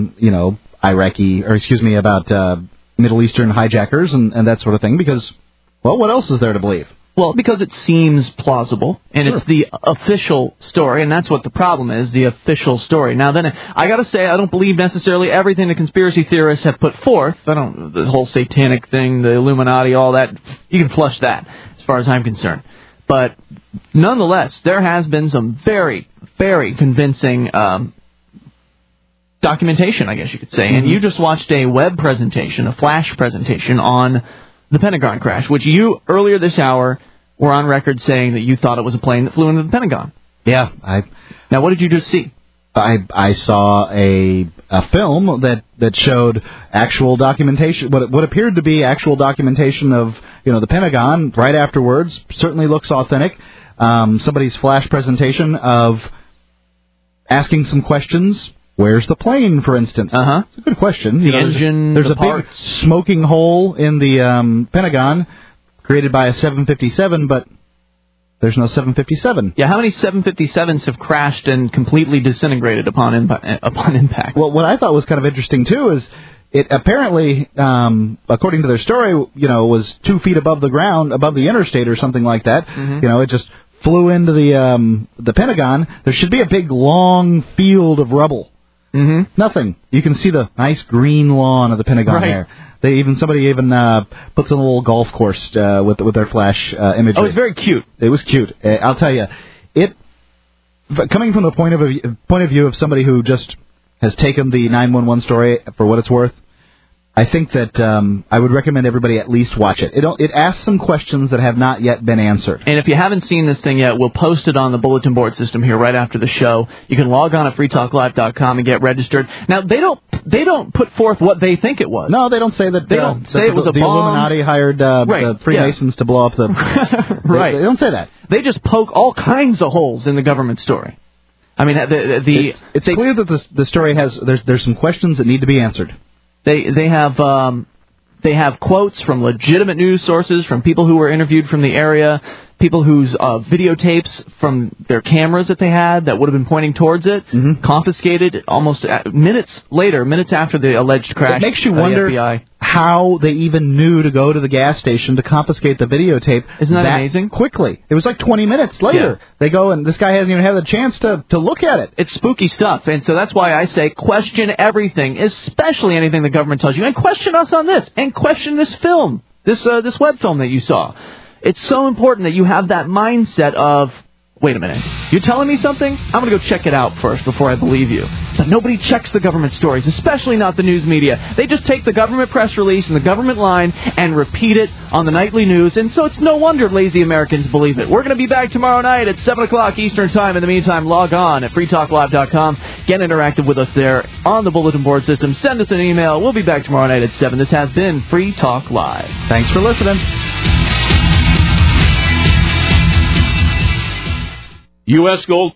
about Middle Eastern hijackers and that sort of thing because, well, what else is there to believe? Well, because it seems plausible, and It's the official story, and that's what the problem is, the official story. Now, then, I got to say, I don't believe necessarily everything the conspiracy theorists have put forth. The whole satanic thing, the Illuminati, all that, you can flush that, as far as I'm concerned. But, nonetheless, there has been some very, very convincing documentation, I guess you could say. And you just watched a web presentation, a flash presentation on the Pentagon crash, which you, earlier this hour, were on record saying that you thought it was a plane that flew into the Pentagon. Yeah. Now, what did you just see? I saw a film that showed actual documentation, what appeared to be actual documentation of, the Pentagon right afterwards. Certainly looks authentic. Somebody's flash presentation of asking some questions. Where's the plane, for instance? It's a good question. The engine, there's a parts. Big smoking hole in the Pentagon created by a 757, but there's no 757. Yeah, how many 757s have crashed and completely disintegrated upon impact? Well, what I thought was kind of interesting, too, is it apparently, according to their story, was 2 feet above the ground, above the interstate or something like that. It just flew into the Pentagon. There should be a big, long field of rubble. Nothing. You can see the nice green lawn of the Pentagon there. Somebody puts in a little golf course with their flash imagery. Oh, it's very cute. It was cute. I'll tell you, coming from the point of view of somebody who just has taken the 911 story for what it's worth, I think that I would recommend everybody at least watch it. It asks some questions that have not yet been answered. And if you haven't seen this thing yet, we'll post it on the bulletin board system here right after the show. You can log on at freetalklive.com and get registered. Now, they don't put forth what they think it was. No, they don't say that. They don't say it was a the bomb. Illuminati hired the Freemasons to blow up the. Right. They don't say that. They just poke all kinds of holes in the government story. I mean, it's clear that the story has there's some questions that need to be answered. They have quotes from legitimate news sources, from people who were interviewed from the area, people whose videotapes from their cameras that they had that would have been pointing towards it, confiscated almost minutes after the alleged crash. It makes you wonder how they even knew to go to the gas station to confiscate the videotape. Isn't that amazing? Quickly. It was like 20 minutes later. Yeah. They go, and this guy hasn't even had the chance to look at it. It's spooky stuff, and so that's why I say question everything, especially anything the government tells you, and question us on this, and question this film, this web film that you saw. It's so important that you have that mindset of, wait a minute, you're telling me something? I'm going to go check it out first before I believe you. But nobody checks the government stories, especially not the news media. They just take the government press release and the government line and repeat it on the nightly news, and so it's no wonder lazy Americans believe it. We're going to be back tomorrow night at 7 o'clock Eastern Time. In the meantime, log on at freetalklive.com. Get interactive with us there on the bulletin board system. Send us an email. We'll be back tomorrow night at 7. This has been Free Talk Live. Thanks for listening. U.S. Gold